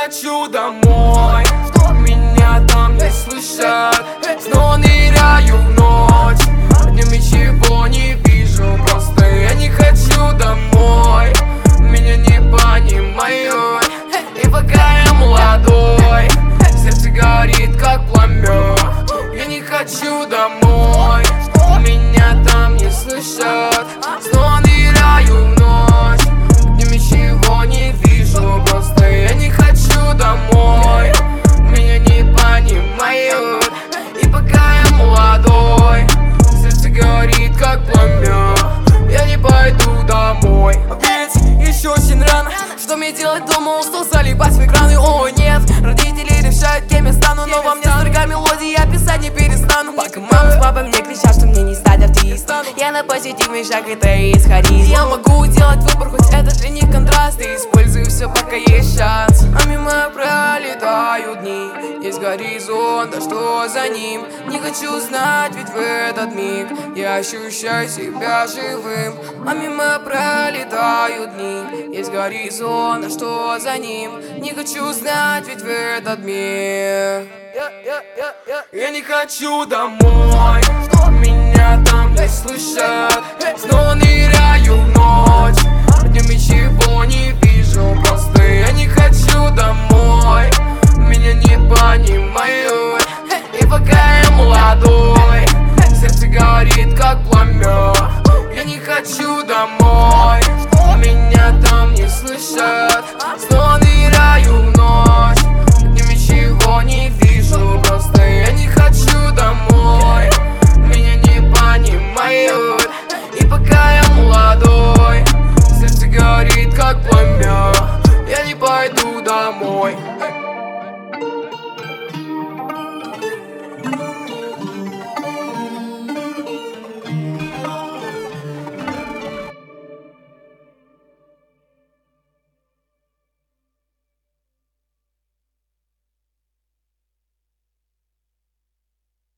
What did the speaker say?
хочу домой, меня там не слышат. Снова ныряю в ночь, днем ничего не вижу. Просто я не хочу домой, меня не понимают. И пока я молодой, сердце горит как пламя. Я не хочу домой, меня там не слышат. Снова ныряю в ночь, днем ничего не вижу. Просто я не хочу домой, меня не понимают. И пока я молодой, сердце горит как пламя. Я не пойду домой. Ведь еще очень рано. Что мне делать дома? Устал залипать в экраны. О нет, родители решают, кем я стану. Но во мне столько мелодий, я писать не перестану. Пока мама с папой мне кричат, что мне не стать артистом, я на позитивный шаг, это и есть харизма. Я могу делать выбор, хоть это для них контраст. И использую все, пока есть шанс. А мимо пролетают дни, есть горизонт, а что за ним? Не хочу знать, ведь в этот миг я ощущаю себя живым. А мимо пролетают дни, есть горизонт, а что за ним? Не хочу знать, ведь в этот мир я не хочу домой, меня там не слышат.